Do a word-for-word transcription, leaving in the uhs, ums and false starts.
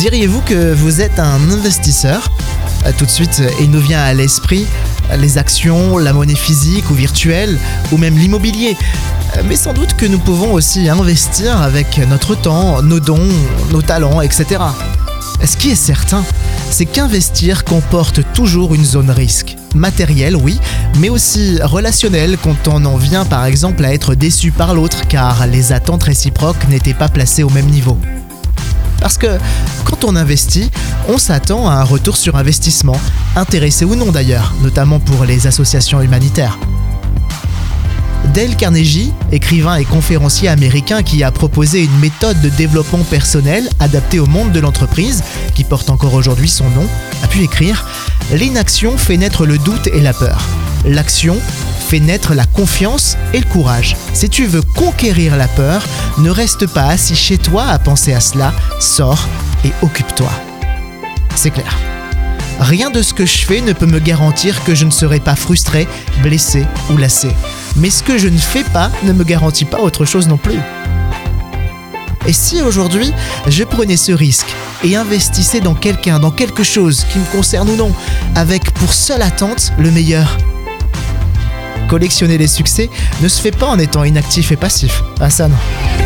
Diriez-vous que vous êtes un investisseur ? Tout de suite, il nous vient à l'esprit les actions, la monnaie physique ou virtuelle, ou même l'immobilier. Mais sans doute que nous pouvons aussi investir avec notre temps, nos dons, nos talents, et cetera. Ce qui est certain, c'est qu'investir comporte toujours une zone risque. Matérielle, oui, mais aussi relationnelle quand on en vient par exemple à être déçu par l'autre car les attentes réciproques n'étaient pas placées au même niveau. Parce que quand on investit, on s'attend à un retour sur investissement, intéressé ou non d'ailleurs, notamment pour les associations humanitaires. Dale Carnegie, écrivain et conférencier américain qui a proposé une méthode de développement personnel adaptée au monde de l'entreprise, qui porte encore aujourd'hui son nom, a pu écrire « L'inaction fait naître le doute et la peur. L'action fait naître la confiance et le courage. Si tu veux conquérir la peur, ne reste pas assis chez toi à penser à cela, sors et occupe-toi. » C'est clair. Rien de ce que je fais ne peut me garantir que je ne serai pas frustré, blessé ou lassé. Mais ce que je ne fais pas ne me garantit pas autre chose non plus. Et si aujourd'hui, je prenais ce risque et investissais dans quelqu'un, dans quelque chose qui me concerne ou non, avec pour seule attente le meilleur ? Collectionner les succès ne se fait pas en étant inactif et passif. Ah ça non.